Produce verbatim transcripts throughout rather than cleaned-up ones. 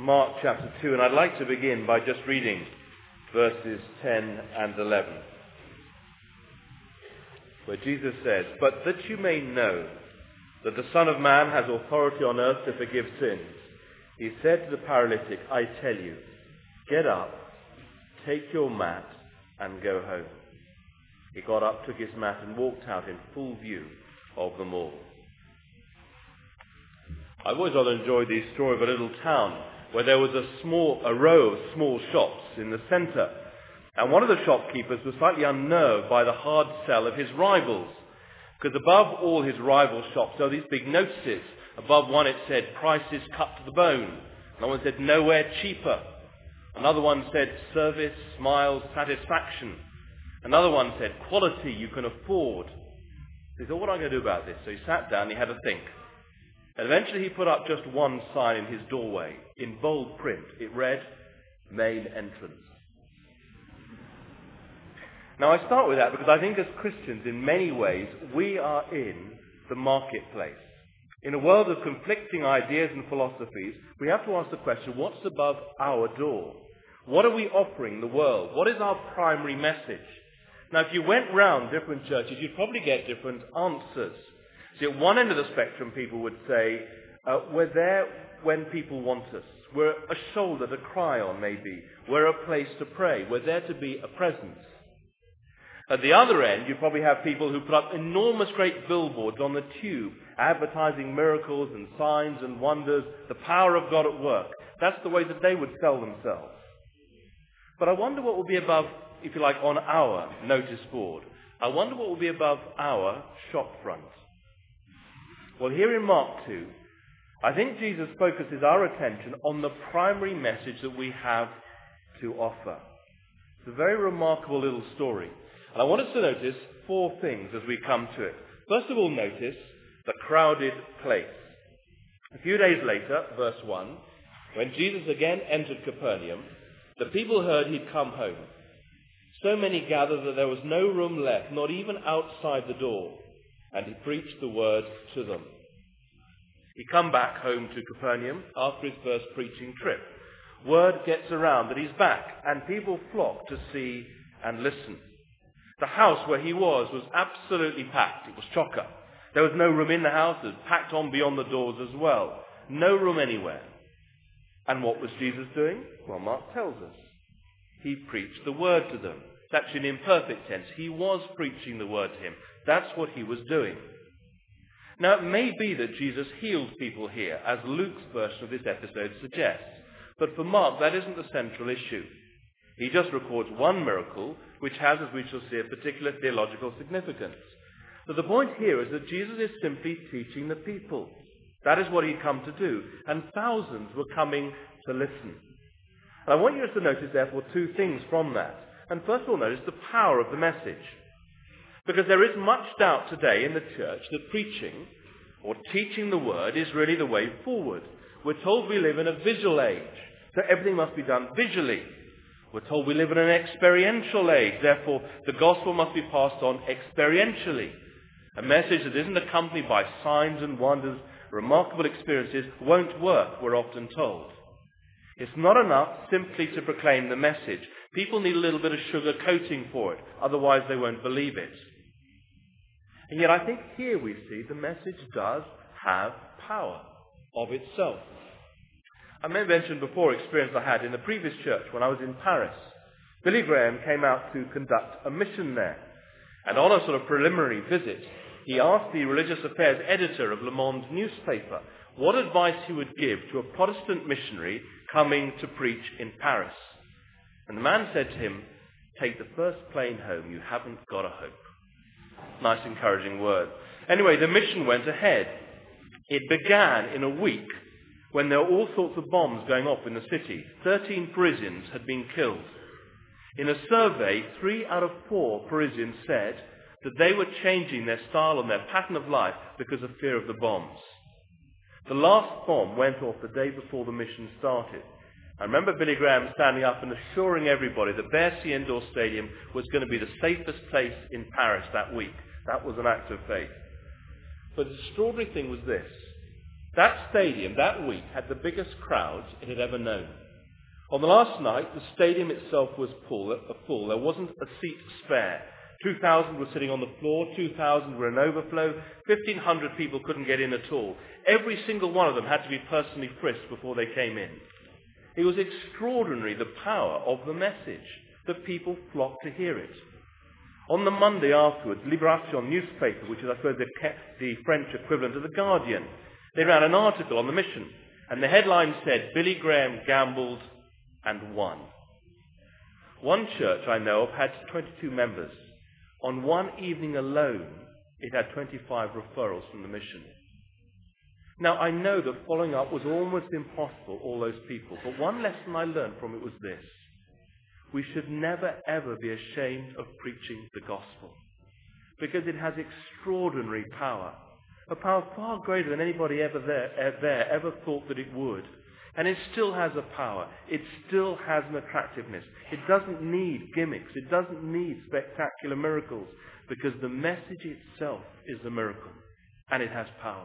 Mark chapter two, and I'd like to begin by just reading verses ten and eleven, where Jesus says, "But that you may know that the Son of Man has authority on earth to forgive sins, he said to the paralytic, I tell you, get up, take your mat, and go home. He got up, took his mat, and walked out in full view of them all." I've always rather enjoyed the story of a little town where there was a small, a row of small shops in the centre. And one of the shopkeepers was slightly unnerved by the hard sell of his rivals. Because above all his rival shops, there were these big notices. Above one it said, prices cut to the bone. Another one said, nowhere cheaper. Another one said, service, smiles, satisfaction. Another one said, quality you can afford. He thought, what am I going to do about this? So he sat down and he had a think. And eventually he put up just one sign in his doorway. In bold print, it read, main entrance. Now I start with that because I think as Christians, in many ways, we are in the marketplace. In a world of conflicting ideas and philosophies, we have to ask the question, what's above our door? What are we offering the world? What is our primary message? Now if you went round different churches, you'd probably get different answers. See, at one end of the spectrum, people would say, uh, we're there when people want us. We're a shoulder to cry on, maybe. We're a place to pray. We're there to be a presence. At the other end, you probably have people who put up enormous great billboards on the tube, advertising miracles and signs and wonders, the power of God at work. That's the way that they would sell themselves. But I wonder what will be above, if you like, on our notice board. I wonder what will be above our shop front. Well, here in Mark two, I think Jesus focuses our attention on the primary message that we have to offer. It's a very remarkable little story. And I want us to notice four things as we come to it. First of all, notice the crowded place. A few days later, verse one, when Jesus again entered Capernaum, the people heard he'd come home. So many gathered that there was no room left, not even outside the door. And he preached the word to them. He come back home to Capernaum after his first preaching trip. Word gets around that he's back, and people flock to see and listen. The house where he was was absolutely packed. It was chocker. There was no room in the house. It was packed on beyond the doors as well. No room anywhere. And what was Jesus doing? Well, Mark tells us. He preached the word to them. It's actually an imperfect tense. He was preaching the word to him. That's what he was doing. Now, it may be that Jesus healed people here, as Luke's version of this episode suggests. But for Mark, that isn't the central issue. He just records one miracle, which has, as we shall see, a particular theological significance. But the point here is that Jesus is simply teaching the people. That is what he'd come to do. And thousands were coming to listen. And I want you to notice, therefore, two things from that. And first of all, notice the power of the message. Because there is much doubt today in the church that preaching or teaching the word is really the way forward. We're told we live in a visual age, so everything must be done visually. We're told we live in an experiential age, therefore the gospel must be passed on experientially. A message that isn't accompanied by signs and wonders, remarkable experiences, won't work, we're often told. It's not enough simply to proclaim the message. People need a little bit of sugar coating for it, otherwise they won't believe it. And yet I think here we see the message does have power of itself. I may have mentioned before experience I had in the previous church when I was in Paris. Billy Graham came out to conduct a mission there. And on a sort of preliminary visit, he asked the religious affairs editor of Le Monde newspaper what advice he would give to a Protestant missionary coming to preach in Paris. And the man said to him, take the first plane home, you haven't got a hope. Nice encouraging word. Anyway, the mission went ahead. It began in a week when there were all sorts of bombs going off in the city. Thirteen Parisians had been killed. In a survey, three out of four Parisians said that they were changing their style and their pattern of life because of fear of the bombs. The last bomb went off the day before the mission started. I remember Billy Graham standing up and assuring everybody that Bercy Indoor Stadium was going to be the safest place in Paris that week. That was an act of faith. But the extraordinary thing was this. That stadium that week had the biggest crowds it had ever known. On the last night, the stadium itself was full. full. There wasn't a seat spare. two thousand were sitting on the floor, two thousand were in overflow, fifteen hundred people couldn't get in at all. Every single one of them had to be personally frisked before they came in. It was extraordinary, the power of the message, that people flocked to hear it. On the Monday afterwards, Libération newspaper, which is I suppose the, the French equivalent of The Guardian, they ran an article on the mission, and the headline said, Billy Graham gambled and won. One church I know of had twenty-two members. On one evening alone, it had twenty-five referrals from the mission. Now, I know that following up was almost impossible, all those people, but one lesson I learned from it was this. We should never, ever be ashamed of preaching the gospel, because it has extraordinary power, a power far greater than anybody ever there, there ever thought that it would. And it still has a power. It still has an attractiveness. It doesn't need gimmicks. It doesn't need spectacular miracles, because the message itself is the miracle, and it has power.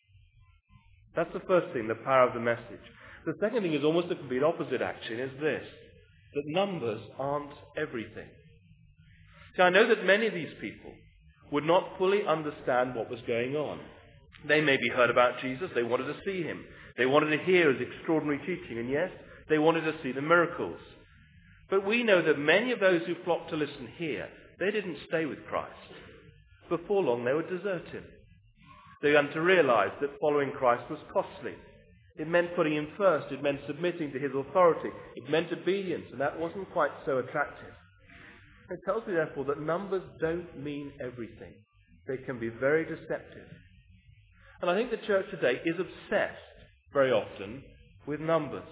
That's the first thing, the power of the message. The second thing is almost the complete opposite, actually, is this, that numbers aren't everything. See, I know that many of these people would not fully understand what was going on. They maybe heard about Jesus. They wanted to see him. They wanted to hear his extraordinary teaching. And yes, they wanted to see the miracles. But we know that many of those who flocked to listen here, they didn't stay with Christ. Before long, they would desert him. They began to realize that following Christ was costly. It meant putting him first. It meant submitting to his authority. It meant obedience, and that wasn't quite so attractive. It tells me, therefore, that numbers don't mean everything. They can be very deceptive. And I think the church today is obsessed, very often, with numbers.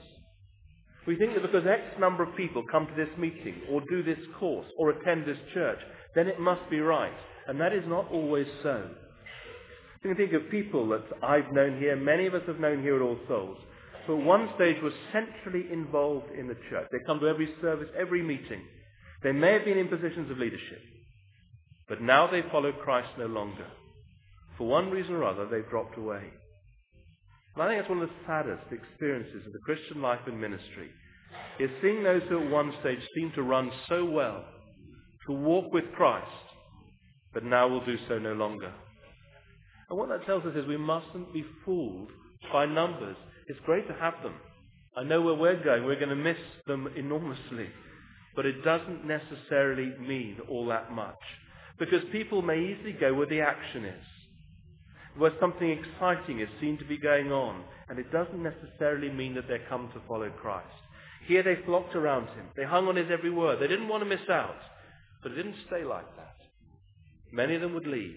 We think that because X number of people come to this meeting, or do this course, or attend this church, then it must be right. And that is not always so. You can think of people that I've known here, many of us have known here at All Souls, who at one stage were centrally involved in the church. They come to every service, every meeting. They may have been in positions of leadership, but now they follow Christ no longer. For one reason or other, they've dropped away. And I think that's one of the saddest experiences of the Christian life and ministry, is seeing those who at one stage seem to run so well, to walk with Christ, but now will do so no longer. And what that tells us is we mustn't be fooled by numbers. It's great to have them. I know where we're going. We're going to miss them enormously. But it doesn't necessarily mean all that much. Because people may easily go where the action is, where something exciting is seen to be going on. And it doesn't necessarily mean that they're come to follow Christ. Here they flocked around him. They hung on his every word. They didn't want to miss out. But it didn't stay like that. Many of them would leave.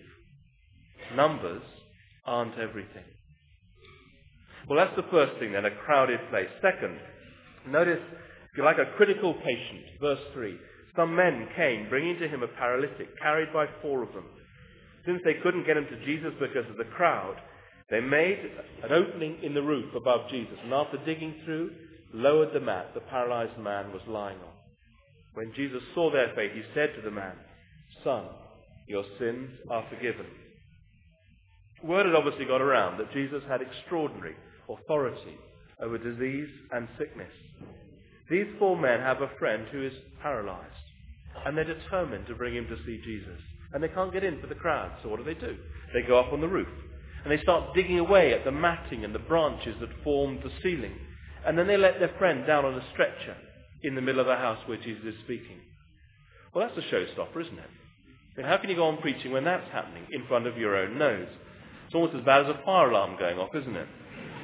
Numbers aren't everything. Well, that's the first thing then, a crowded place. Second, notice, if you like, a critical patient. Verse three. Some men came, bringing to him a paralytic, carried by four of them. Since they couldn't get him to Jesus because of the crowd, they made an opening in the roof above Jesus, and after digging through, lowered the mat the paralyzed man was lying on. When Jesus saw their faith, he said to the man, "Son, your sins are forgiven." Word had obviously got around that Jesus had extraordinary authority over disease and sickness. These four men have a friend who is paralyzed, and they're determined to bring him to see Jesus. And they can't get in for the crowd, so what do they do? They go up on the roof, and they start digging away at the matting and the branches that formed the ceiling. And then they let their friend down on a stretcher in the middle of the house where Jesus is speaking. Well, that's a showstopper, isn't it? I mean, how can you go on preaching when that's happening in front of your own nose? It's almost as bad as a fire alarm going off, isn't it?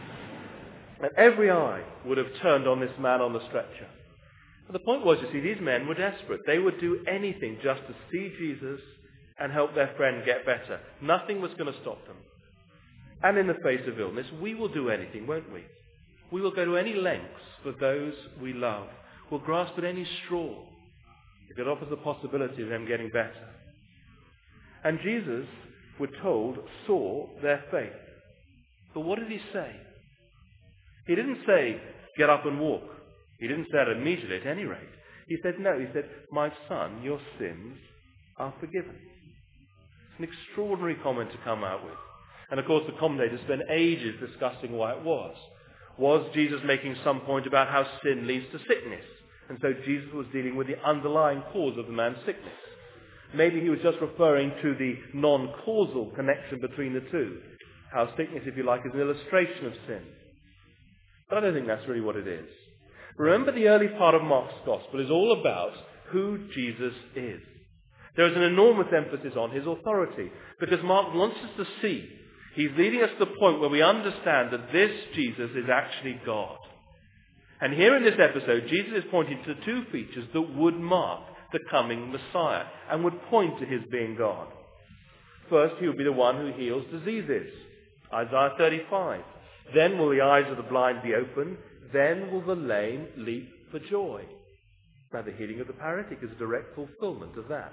And every eye would have turned on this man on the stretcher. But the point was, you see, these men were desperate. They would do anything just to see Jesus and help their friend get better. Nothing was going to stop them. And in the face of illness, we will do anything, won't we? We will go to any lengths for those we love. We'll grasp at any straw if it offers the possibility of them getting better. And Jesus, we're told, saw their faith. But what did he say? He didn't say, "Get up and walk." He didn't say that immediately, at any rate. He said, no, he said, "My son, your sins are forgiven." It's an extraordinary comment to come out with. And of course the commentators spend ages discussing why it was. Was Jesus making some point about how sin leads to sickness? And so Jesus was dealing with the underlying cause of the man's sickness. Maybe he was just referring to the non-causal connection between the two. How sickness, if you like, is an illustration of sin. But I don't think that's really what it is. Remember, the early part of Mark's Gospel is all about who Jesus is. There is an enormous emphasis on his authority, because Mark wants us to see. He's leading us to the point where we understand that this Jesus is actually God. And here in this episode, Jesus is pointing to two features that would mark the coming Messiah and would point to his being God. First, he will be the one who heals diseases. Isaiah thirty-five. Then will the eyes of the blind be opened. Then will the lame leap for joy. Now, the healing of the paralytic is a direct fulfillment of that.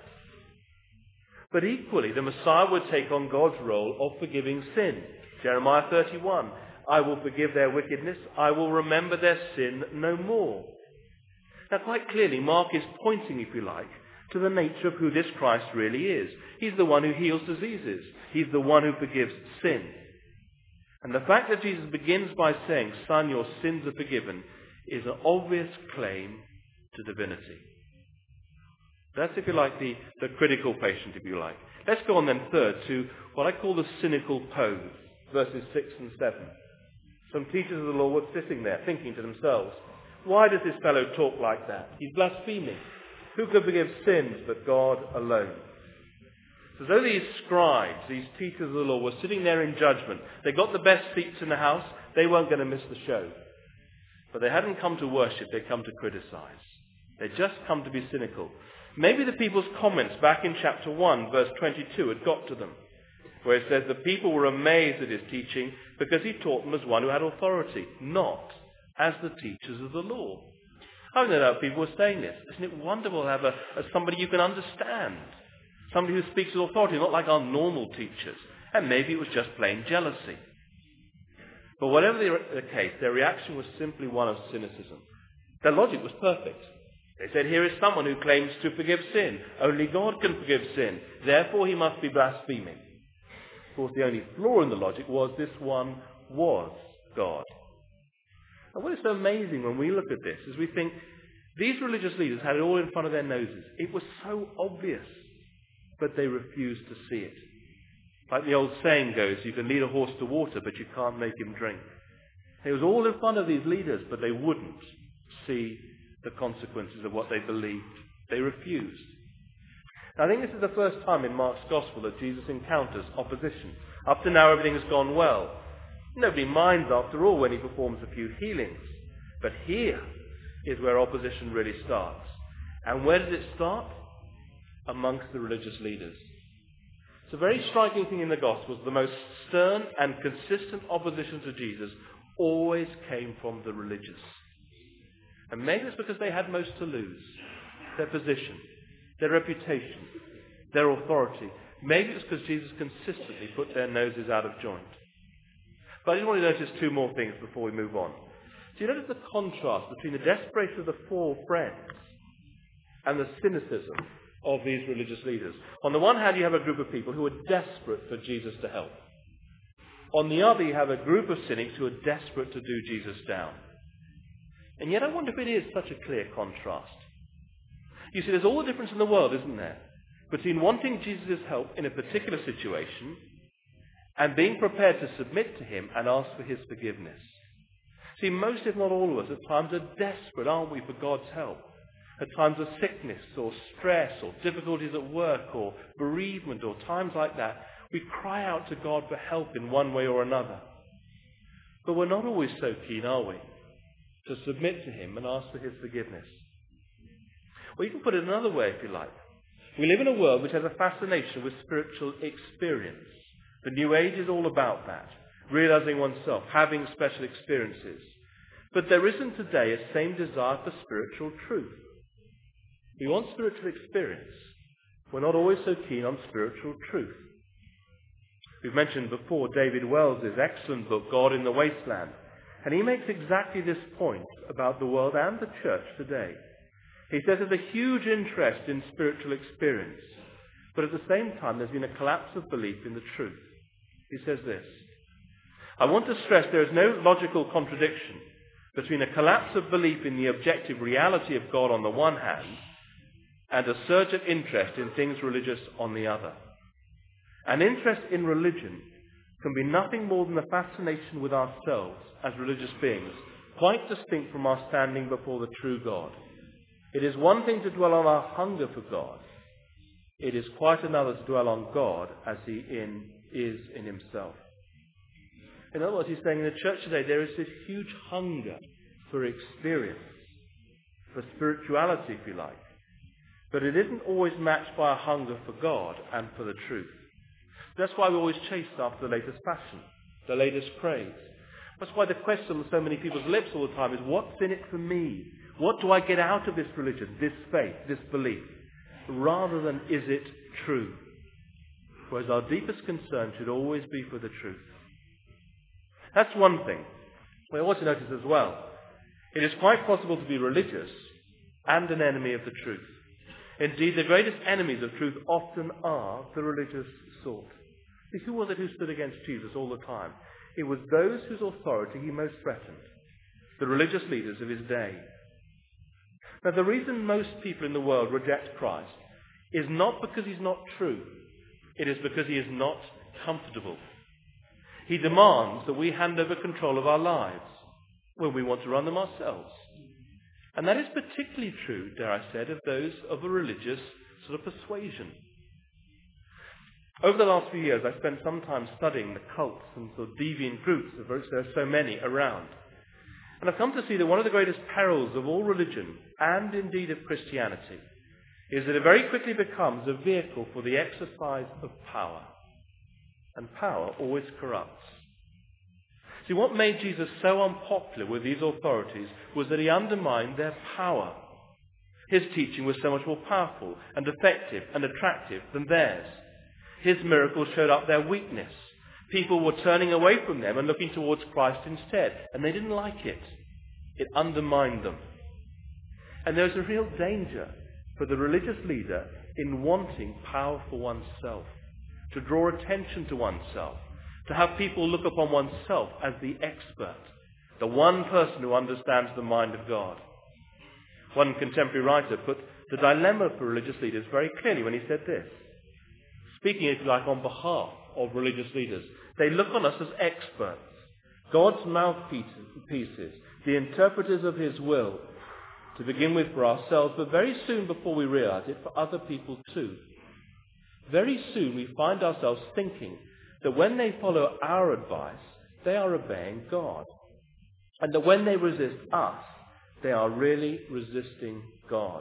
But equally, the Messiah would take on God's role of forgiving sin. Jeremiah thirty-one. I will forgive their wickedness. I will remember their sin no more. Now, quite clearly, Mark is pointing, if you like, to the nature of who this Christ really is. He's the one who heals diseases. He's the one who forgives sin. And the fact that Jesus begins by saying, Son, your sins are forgiven, is an obvious claim to divinity. That's, if you like, the, the critical patient, if you like. Let's go on then third to what I call the cynical pose, verses six and seven. Some teachers of the law were sitting there thinking to themselves, why does this fellow talk like that? He's blaspheming. Who can forgive sins but God alone? So though these scribes, these teachers of the law, were sitting there in judgment, they got the best seats in the house, they weren't going to miss the show. But they hadn't come to worship, they'd come to criticize. They'd just come to be cynical. Maybe the people's comments back in chapter one, verse twenty-two, had got to them, where it says the people were amazed at his teaching because he taught them as one who had authority, not as the teachers of the law. I don't know if people were saying this. Isn't it wonderful to have a, a somebody you can understand? Somebody who speaks with authority, not like our normal teachers. And maybe it was just plain jealousy. But whatever the, the case, their reaction was simply one of cynicism. Their logic was perfect. They said, here is someone who claims to forgive sin. Only God can forgive sin. Therefore he must be blaspheming. Of course, the only flaw in the logic was this one was God. And what is so amazing when we look at this is we think these religious leaders had it all in front of their noses. It was so obvious, but they refused to see it. Like the old saying goes, you can lead a horse to water, but you can't make him drink. It was all in front of these leaders, but they wouldn't see the consequences of what they believed. They refused. Now, I think this is the first time in Mark's Gospel that Jesus encounters opposition. Up to now, everything has gone well. Nobody minds, after all, when he performs a few healings. But here is where opposition really starts. And where does it start? Amongst the religious leaders. It's a very striking thing in the Gospels. The most stern and consistent opposition to Jesus always came from the religious. And maybe it's because they had most to lose. Their position, their reputation, their authority. Maybe it's because Jesus consistently put their noses out of joint. But I just want to notice two more things before we move on. So you notice the contrast between the desperation of the four friends and the cynicism of these religious leaders. On the one hand, you have a group of people who are desperate for Jesus to help. On the other, you have a group of cynics who are desperate to do Jesus down. And yet I wonder if it is such a clear contrast. You see, there's all the difference in the world, isn't there? Between wanting Jesus' help in a particular situation and being prepared to submit to him and ask for his forgiveness. See, most, if not all of us, at times are desperate, aren't we, for God's help? At times of sickness or stress or difficulties at work or bereavement or times like that, we cry out to God for help in one way or another. But we're not always so keen, are we, to submit to him and ask for his forgiveness? Or you can put it another way, if you like. We live in a world which has a fascination with spiritual experience. The New Age is all about that, realizing oneself, having special experiences. But there isn't today a same desire for spiritual truth. We want spiritual experience. We're not always so keen on spiritual truth. We've mentioned before David Wells' excellent book, God in the Wasteland. And he makes exactly this point about the world and the church today. He says there's a huge interest in spiritual experience, but at the same time there's been a collapse of belief in the truth. He says this: I want to stress there is no logical contradiction between a collapse of belief in the objective reality of God on the one hand and a surge of interest in things religious on the other. An interest in religion can be nothing more than a fascination with ourselves as religious beings, quite distinct from our standing before the true God. It is one thing to dwell on our hunger for God. It is quite another to dwell on God as he in, is in himself. In other words, he's saying in the church today there is this huge hunger for experience, for spirituality, if you like. But it isn't always matched by a hunger for God and for the truth. That's why we always chase after the latest fashion, the latest craze. That's why the question on so many people's lips all the time is, what's in it for me? What do I get out of this religion, this faith, this belief? Rather than, is it true? Whereas our deepest concern should always be for the truth. That's one thing. We also notice as well, it is quite possible to be religious and an enemy of the truth. Indeed, the greatest enemies of truth often are the religious sort. See, who was it who stood against Jesus all the time? It was those whose authority he most threatened, the religious leaders of his day. Now, the reason most people in the world reject Christ is not because he's not true. It is because he is not comfortable. He demands that we hand over control of our lives when we want to run them ourselves. And that is particularly true, dare I say, of those of a religious sort of persuasion. Over the last few years, I've spent some time studying the cults and sort of deviant groups, of which there are so many around. And I've come to see that one of the greatest perils of all religion, and indeed of Christianity, is that it very quickly becomes a vehicle for the exercise of power. And power always corrupts. See, what made Jesus so unpopular with these authorities was that he undermined their power. His teaching was so much more powerful and effective and attractive than theirs. His miracles showed up their weakness. People were turning away from them and looking towards Christ instead, and they didn't like it. It undermined them. And there was a real danger for the religious leader in wanting power for oneself, to draw attention to oneself, to have people look upon oneself as the expert, the one person who understands the mind of God. One contemporary writer put the dilemma for religious leaders very clearly when he said this, speaking, if you like, on behalf of religious leaders. They look on us as experts, God's mouthpieces, the interpreters of his will, to begin with for ourselves, but very soon before we realize it, for other people too. Very soon we find ourselves thinking that when they follow our advice, they are obeying God. And that when they resist us, they are really resisting God.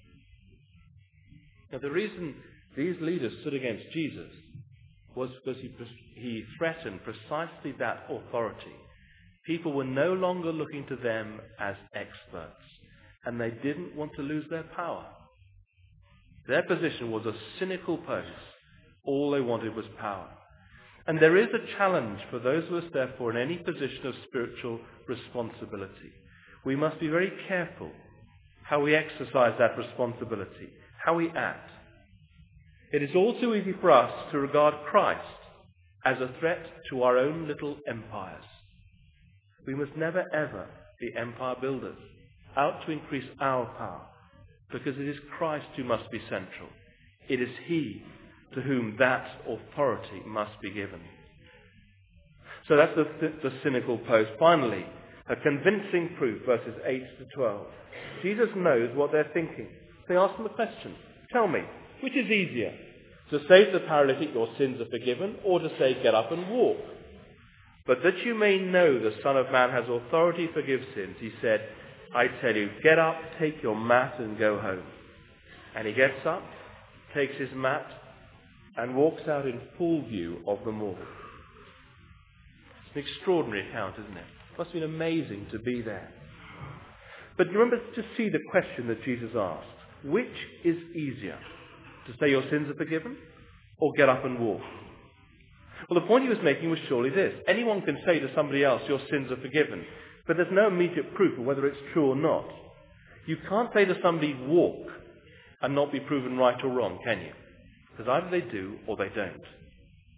Now, the reason these leaders stood against Jesus was because he, he threatened precisely that authority. People were no longer looking to them as experts, and they didn't want to lose their power. Their position was a cynical post. All they wanted was power. And there is a challenge for those of us, therefore, in any position of spiritual responsibility. We must be very careful how we exercise that responsibility, how we act. It is all too easy for us to regard Christ as a threat to our own little empires. We must never, ever be empire builders, out to increase our power, because it is Christ who must be central. It is he to whom that authority must be given. So that's the, the cynical post. Finally, a convincing proof, verses eight to twelve. Jesus knows what they're thinking. They ask him a question. Tell me, which is easier, to say to the paralytic, your sins are forgiven, or to say, get up and walk? But that you may know the Son of Man has authority to forgive sins, he said, I tell you, get up, take your mat and go home. And he gets up, takes his mat, and walks out in full view of them all. It's an extraordinary account, isn't it? It must have been amazing to be there. But remember to see the question that Jesus asked. Which is easier, to say your sins are forgiven, or get up and walk? Well, the point he was making was surely this. Anyone can say to somebody else, your sins are forgiven, but there's no immediate proof of whether it's true or not. You can't say to somebody, walk, and not be proven right or wrong, can you? Because either they do or they don't.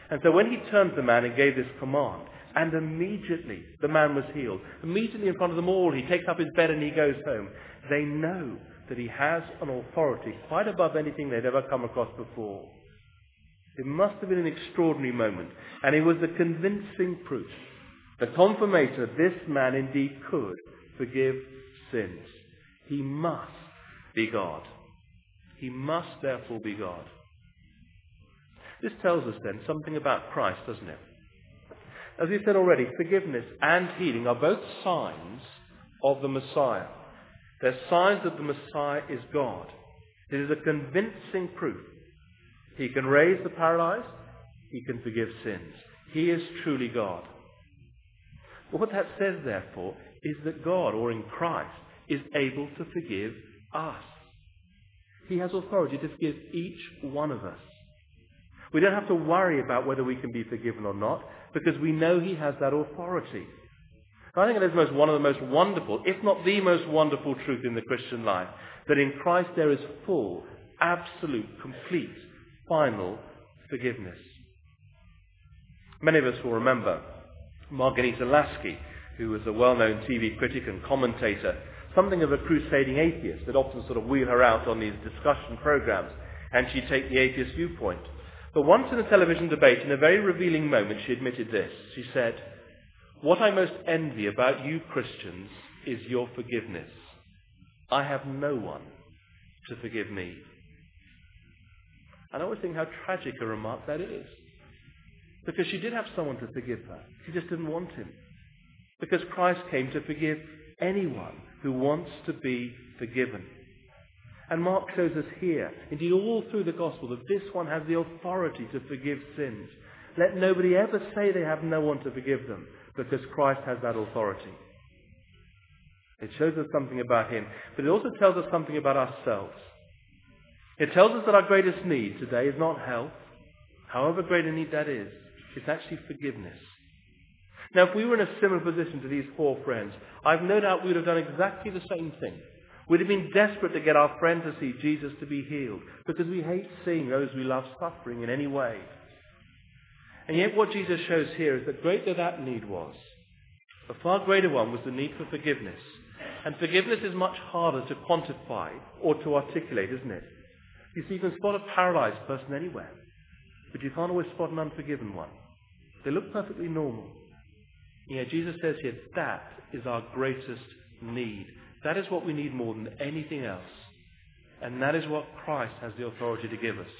And so when he turned to the man and gave this command, and immediately the man was healed, immediately in front of them all, he takes up his bed and he goes home. They know that he has an authority quite above anything they'd ever come across before. It must have been an extraordinary moment, and it was the convincing proof, the confirmation that this man indeed could forgive sins. He must be God. He must therefore be God. This tells us then something about Christ, doesn't it? As we said already, forgiveness and healing are both signs of the Messiah. They're signs that the Messiah is God. It is a convincing proof. He can raise the paralyzed. He can forgive sins. He is truly God. But what that says, therefore, is that God, or in Christ, is able to forgive us. He has authority to forgive each one of us. We don't have to worry about whether we can be forgiven or not, because we know he has that authority. I think it is most, one of the most wonderful, if not the most wonderful truth in the Christian life, that in Christ there is full, absolute, complete, final forgiveness. Many of us will remember Marghanita Laski, who was a well-known T V critic and commentator, something of a crusading atheist that often sort of wheel her out on these discussion programs, and she'd take the atheist viewpoint. But once in a television debate, in a very revealing moment, she admitted this. She said, "What I most envy about you Christians is your forgiveness. I have no one to forgive me." And I always think how tragic a remark that is. Because she did have someone to forgive her. She just didn't want him. Because Christ came to forgive anyone who wants to be forgiven. And Mark shows us here, indeed all through the gospel, that this one has the authority to forgive sins. Let nobody ever say they have no one to forgive them, because Christ has that authority. It shows us something about him, but it also tells us something about ourselves. It tells us that our greatest need today is not health, however great a need that is. It's actually forgiveness. Now, if we were in a similar position to these four friends, I've no doubt we would have done exactly the same thing. We'd have been desperate to get our friend to see Jesus to be healed, because we hate seeing those we love suffering in any way. And yet what Jesus shows here is that great though that need was, a far greater one was the need for forgiveness. And forgiveness is much harder to quantify or to articulate, isn't it? You see, you can spot a paralyzed person anywhere, but you can't always spot an unforgiven one. They look perfectly normal. And yet Jesus says here, that is our greatest need. That is what we need more than anything else. And that is what Christ has the authority to give us.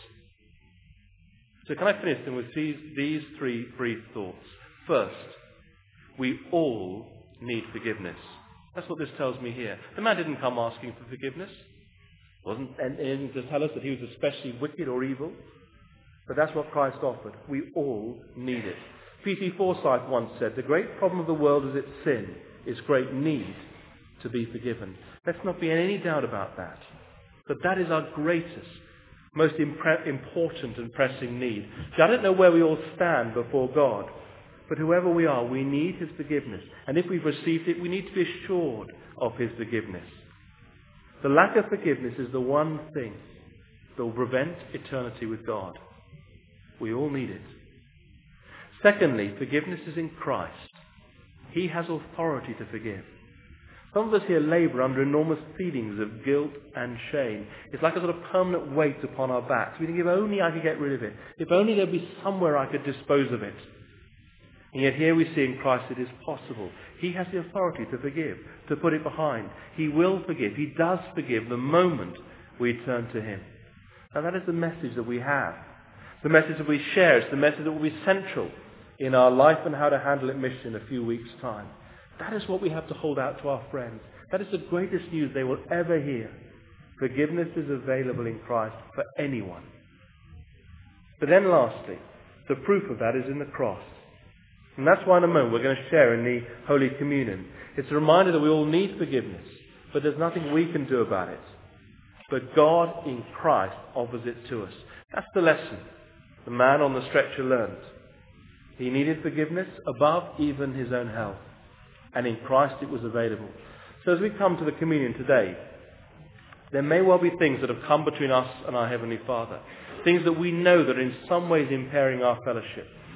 So can I finish then with these, these three brief thoughts? First, we all need forgiveness. That's what this tells me here. The man didn't come asking for forgiveness. Wasn't anything to tell us that he was especially wicked or evil. But that's what Christ offered. We all need it. P T Forsyth once said, "The great problem of the world is its sin, its great need to be forgiven." Let's not be in any doubt about that. But that is our greatest, most impre- important and pressing need. See, I don't know where we all stand before God, but whoever we are, we need his forgiveness. And if we've received it, we need to be assured of his forgiveness. The lack of forgiveness is the one thing that will prevent eternity with God. We all need it. Secondly, forgiveness is in Christ. He has authority to forgive. Some of us here labour under enormous feelings of guilt and shame. It's like a sort of permanent weight upon our backs. We think, if only I could get rid of it. If only there'd be somewhere I could dispose of it. And yet here we see in Christ it is possible. He has the authority to forgive, to put it behind. He will forgive. He does forgive the moment we turn to him. Now that is the message that we have. The message that we share. It's the message that will be central in our Life and How to Handle It mission in a few weeks' time. That is what we have to hold out to our friends. That is the greatest news they will ever hear. Forgiveness is available in Christ for anyone. But then lastly, the proof of that is in the cross. And that's why in a moment we're going to share in the Holy Communion. It's a reminder that we all need forgiveness, but there's nothing we can do about it. But God in Christ offers it to us. That's the lesson the man on the stretcher learned. He needed forgiveness above even his own health. And in Christ it was available. So as we come to the communion today, there may well be things that have come between us and our Heavenly Father. Things that we know that are in some ways impairing our fellowship.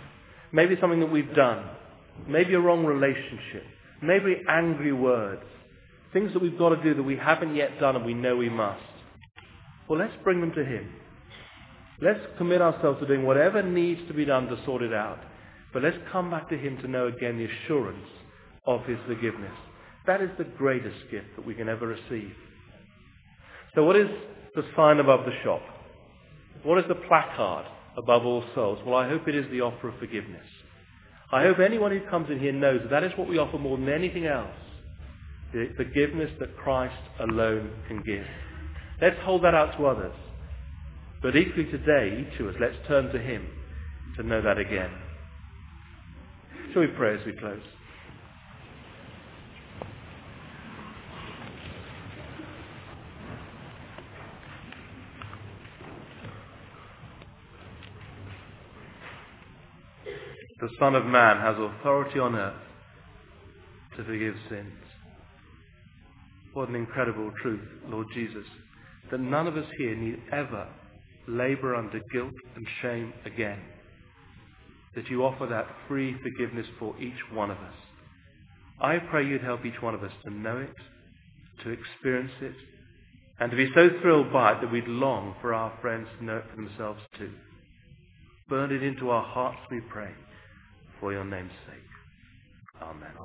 Maybe something that we've done. Maybe a wrong relationship. Maybe angry words. Things that we've got to do that we haven't yet done and we know we must. Well, let's bring them to him. Let's commit ourselves to doing whatever needs to be done to sort it out. But let's come back to him to know again the assurance of his forgiveness. That is the greatest gift that we can ever receive. So what is the sign above the shop? What is the placard above all souls? Well, I hope it is the offer of forgiveness. I hope anyone who comes in here knows that that is what we offer more than anything else. The forgiveness that Christ alone can give. Let's hold that out to others. But equally today, each of us, let's turn to him to know that again. Shall we pray as we close? The Son of Man has authority on earth to forgive sins. What an incredible truth, Lord Jesus, that none of us here need ever labour under guilt and shame again. That you offer that free forgiveness for each one of us. I pray you'd help each one of us to know it, to experience it, and to be so thrilled by it that we'd long for our friends to know it for themselves too. Burn it into our hearts, we pray, for your name's sake. Amen.